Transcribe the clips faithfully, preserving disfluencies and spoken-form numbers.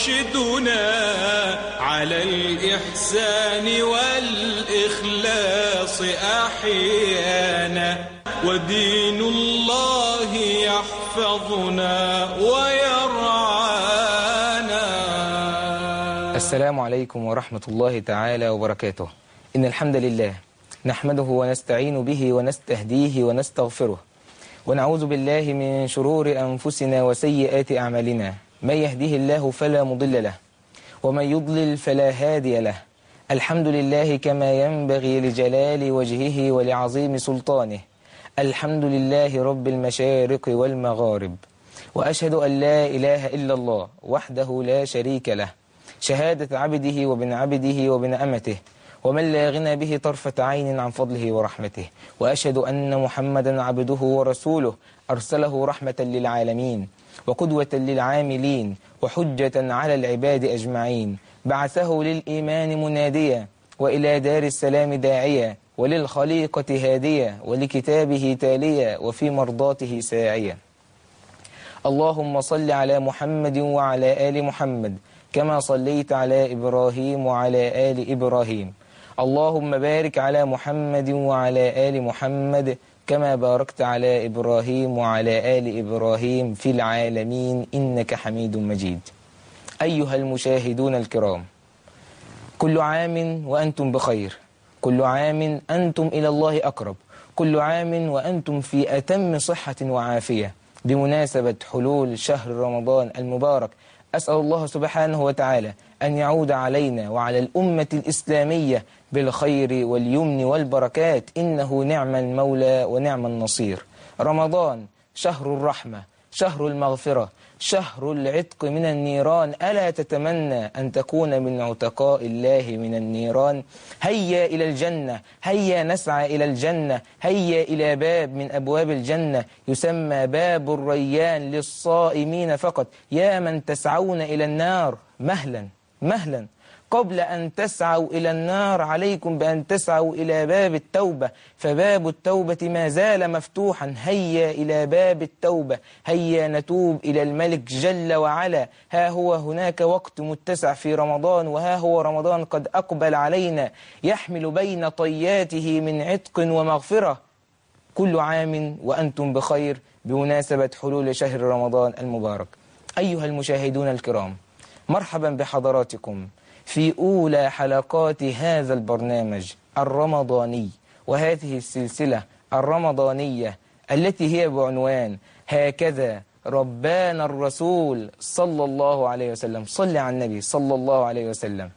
يرشدنا على الإحسان والإخلاص أحيانا، ودين الله يحفظنا ويرعانا. السلام عليكم ورحمة الله تعالى وبركاته. إن الحمد لله نحمده ونستعين به ونستهديه ونستغفره، ونعوذ بالله من شرور أنفسنا وسيئات أعمالنا. من يهده الله فلا مضل له، ومن يضلل فلا هادي له. الحمد لله كما ينبغي لجلال وجهه ولعظيم سلطانه. الحمد لله رب المشارق والمغارب، وأشهد أن لا إله إلا الله وحده لا شريك له، شهادة عبده وابن عبده وابن أمته، ومن لا غنى به طرفة عين عن فضله ورحمته. وأشهد أن محمدا عبده ورسوله، أرسله رحمة للعالمين وقدوة للعاملين وحجة على العباد أجمعين. بعثه للإيمان مناديا، وإلى دار السلام داعيا، وللخليقة هاديا، ولكتابه تاليا، وفي مرضاته ساعيا. اللهم صل على محمد وعلى آل محمد كما صليت على إبراهيم وعلى آل إبراهيم. اللهم بارك على محمد وعلى آل محمد كما باركت على إبراهيم وعلى آل إبراهيم في العالمين إنك حميد مجيد. أيها المشاهدون الكرام، كل عام وأنتم بخير، كل عام أنتم إلى الله أقرب، كل عام وأنتم في أتم صحة وعافية بمناسبة حلول شهر رمضان المبارك. أسأل الله سبحانه وتعالى أن يعود علينا وعلى الأمة الإسلامية بالخير واليمن والبركات، إنه نعم المولى ونعم النصير. رمضان شهر الرحمة، شهر المغفرة، شهر العتق من النيران. ألا تتمنى أن تكون من عتقاء الله من النيران؟ هيا إلى الجنة، هيا نسعى إلى الجنة، هيا إلى باب من أبواب الجنة يسمى باب الريان للصائمين فقط. يا من تسعون إلى النار، مهلا مهلا، قبل أن تسعوا إلى النار عليكم بأن تسعوا إلى باب التوبة، فباب التوبة ما زال مفتوحا. هيا إلى باب التوبة، هيا نتوب إلى الملك جل وعلا. ها هو هناك وقت متسع في رمضان، وها هو رمضان قد أقبل علينا يحمل بين طياته من عتق ومغفرة. كل عام وأنتم بخير بمناسبة حلول شهر رمضان المبارك. أيها المشاهدون الكرام، مرحبا بحضراتكم في أولى حلقات هذا البرنامج الرمضاني، وهذه السلسلة الرمضانية التي هي بعنوان هكذا ربانا الرسول صلى الله عليه وسلم. صل على النبي صلى الله عليه وسلم.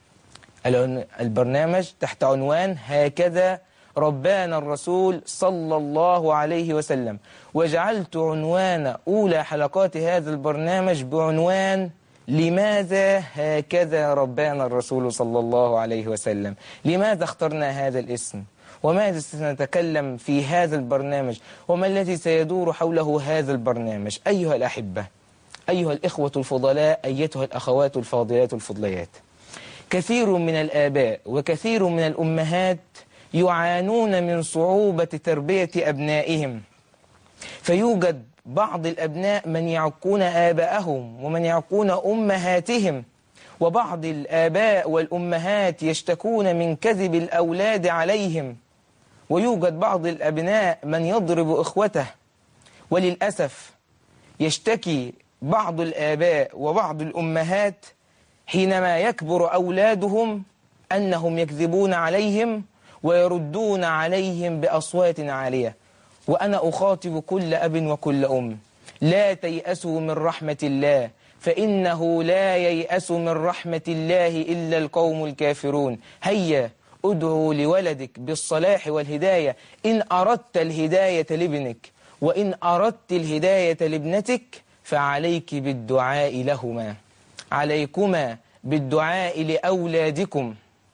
البرنامج تحت عنوان هكذا ربانا الرسول صلى الله عليه وسلم، وجعلت عنوان أولى حلقات هذا البرنامج بعنوان لماذا هكذا ربانا الرسول صلى الله عليه وسلم. لماذا اخترنا هذا الاسم؟ وماذا سنتكلم في هذا البرنامج؟ وما الذي سيدور حوله هذا البرنامج؟ أيها الأحبة، أيها الإخوة الفضلاء، أيتها الأخوات الفاضلات الفضليات، كثير من الآباء وكثير من الأمهات يعانون من صعوبة تربية أبنائهم، فيوجد بعض الأبناء من يعقون آباءهم ومن يعقون أمهاتهم، وبعض الآباء والأمهات يشتكون من كذب الأولاد عليهم، ويوجد بعض الأبناء من يضرب إخوته. وللأسف يشتكي بعض الآباء وبعض الأمهات حينما يكبر أولادهم أنهم يكذبون عليهم ويردون عليهم بأصوات عالية. وأنا أخاطب كل أب وكل أم، لا تيأسوا من رحمة الله، فإنه لا ييأس من رحمة الله إلا القوم الكافرون. هيا ادعوا لولدك بالصلاح والهداية إن أردت الهداية لابنك، وإن أردت الهداية لابنتك فعليك بالدعاء لهما، عليكما بالدعاء لأولادكم.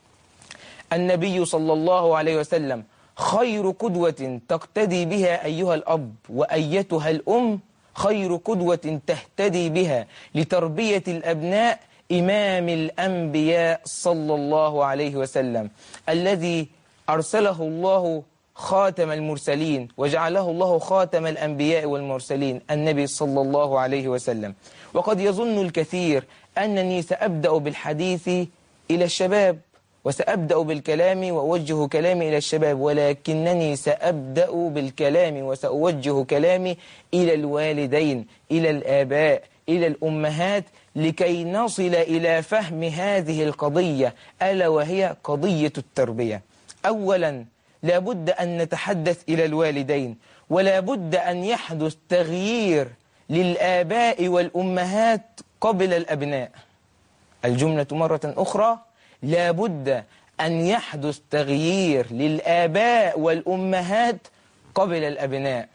النبي صلى الله عليه وسلم خير قدوة تقتدي بها أيها الأب وأيتها الأم، خير قدوة تهتدي بها لتربية الأبناء إمام الأنبياء صلى الله عليه وسلم، الذي أرسله الله خاتم المرسلين، وجعله الله خاتم الأنبياء والمرسلين النبي صلى الله عليه وسلم. وقد يظن الكثير أنني سأبدأ بالحديث إلى الشباب، وسأبدأ بالكلام وأوجه كلامي إلى الشباب، ولكنني سأبدأ بالكلام وسأوجه كلامي إلى الوالدين، إلى الآباء، إلى الأمهات، لكي نصل إلى فهم هذه القضية، ألا وهي قضية التربية. أولا لابد أن نتحدث إلى الوالدين، ولا بد أن يحدث تغيير للآباء والأمهات قبل الأبناء. الجملة مرة أخرى، لا بد أن يحدث تغيير للآباء والأمهات قبل الأبناء،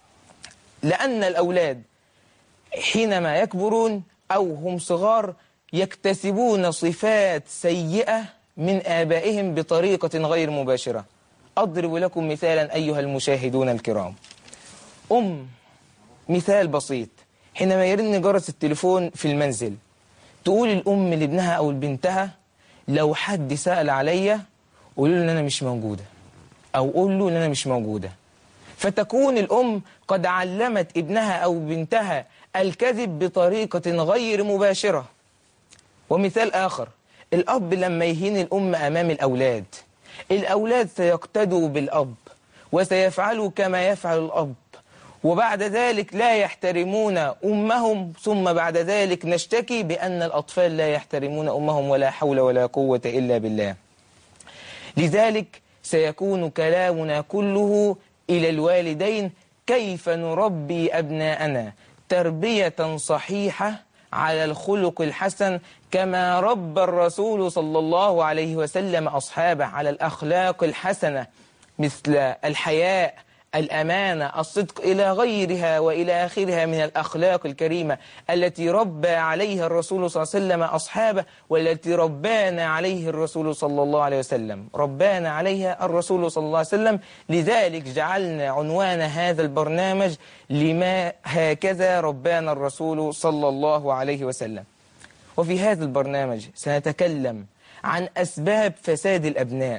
لأن الأولاد حينما يكبرون أو هم صغار يكتسبون صفات سيئة من آبائهم بطريقة غير مباشرة. أضرب لكم مثالا أيها المشاهدون الكرام. أم، مثال بسيط، حينما يرن جرس التليفون في المنزل تقول الأم لابنها أو لبنتها لو حد سأل عليا قولوا له إن أنا مش موجودة، أو قول له إن أنا مش موجودة. فتكون الأم قد علمت ابنها أو بنتها الكذب بطريقة غير مباشرة. ومثال آخر، الأب لما يهين الأم أمام الأولاد، الأولاد سيقتدوا بالأب وسيفعلوا كما يفعل الأب، وبعد ذلك لا يحترمون أمهم، ثم بعد ذلك نشتكي بأن الأطفال لا يحترمون أمهم، ولا حول ولا قوة إلا بالله. لذلك سيكون كلامنا كله إلى الوالدين، كيف نربي أبناءنا تربية صحيحة على الخلق الحسن، كما ربى الرسول صلى الله عليه وسلم أصحابه على الأخلاق الحسنة، مثل الحياء، الأمانة، الصدق، إلى غيرها وإلى آخرها من الأخلاق الكريمة التي ربى عليها الرسول صلى الله عليه وسلم أصحابه، والتي ربانا عليه الرسول صلى الله عليه وسلم، ربانا عليها الرسول صلى الله عليه وسلم. لذلك جعلنا عنوان هذا البرنامج لما هكذا ربانا الرسول صلى الله عليه وسلم. وفي هذا البرنامج سنتكلم عن أسباب فساد الأبناء،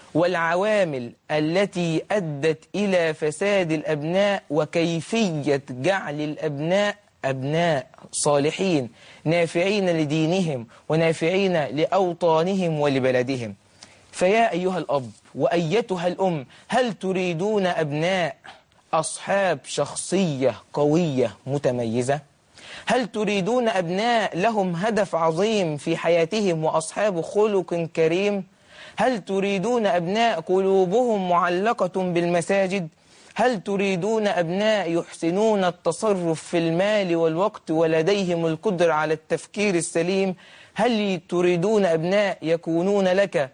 والعوامل التي أدت إلى فساد الأبناء، وكيفية جعل الأبناء أبناء صالحين نافعين لدينهم ونافعين لأوطانهم ولبلدهم. فيا أيها الأب وأيتها الأم، هل تريدون أبناء أصحاب شخصية قوية متميزة؟ هل تريدون أبناء لهم هدف عظيم في حياتهم وأصحاب خلق كريم؟ هل تريدون أبناء قلوبهم معلقة بالمساجد؟ هل تريدون أبناء يحسنون التصرف في المال والوقت ولديهم القدرة على التفكير السليم؟ هل تريدون أبناء يكونون لك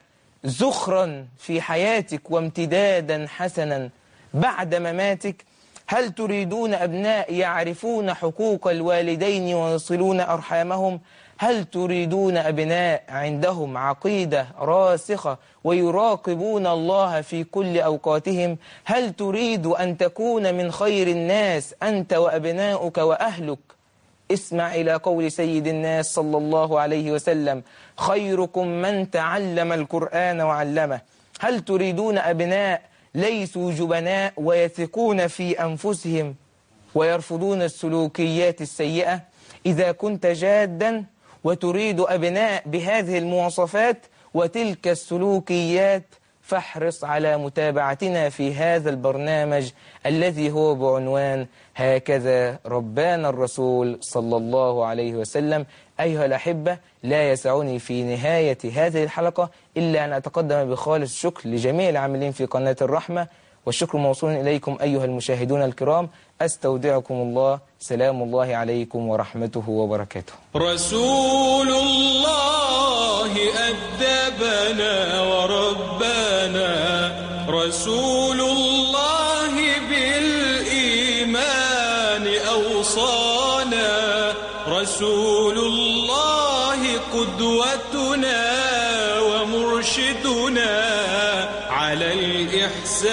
زخرا في حياتك وامتدادا حسنا بعد مماتك؟ هل تريدون أبناء يعرفون حقوق الوالدين ويصلون أرحامهم؟ هل تريدون أبناء عندهم عقيدة راسخة ويراقبون الله في كل أوقاتهم؟ هل تريد أن تكون من خير الناس أنت وأبناؤك وأهلك؟ اسمع إلى قول سيد الناس صلى الله عليه وسلم: خيركم من تعلم القرآن وعلمه. هل تريدون أبناء ليسوا جبناء ويثقون في أنفسهم ويرفضون السلوكيات السيئة؟ إذا كنت جادا وتريد أبناء بهذه المواصفات وتلك السلوكيات، فاحرص على متابعتنا في هذا البرنامج الذي هو بعنوان هكذا ربانا الرسول صلى الله عليه وسلم. أيها الأحبة، لا يسعني في نهاية هذه الحلقة إلا أن أتقدم بخالص الشكر لجميع العاملين في قناة الرحمة، والشكر موصول إليكم أيها المشاهدون الكرام. أستودعكم الله، سلام الله عليكم ورحمته وبركاته. رسول الله أدبنا وربنا، رسول الله بالإيمان أوصانا، رسول الله قدوتنا ومرشدنا على الإحسان.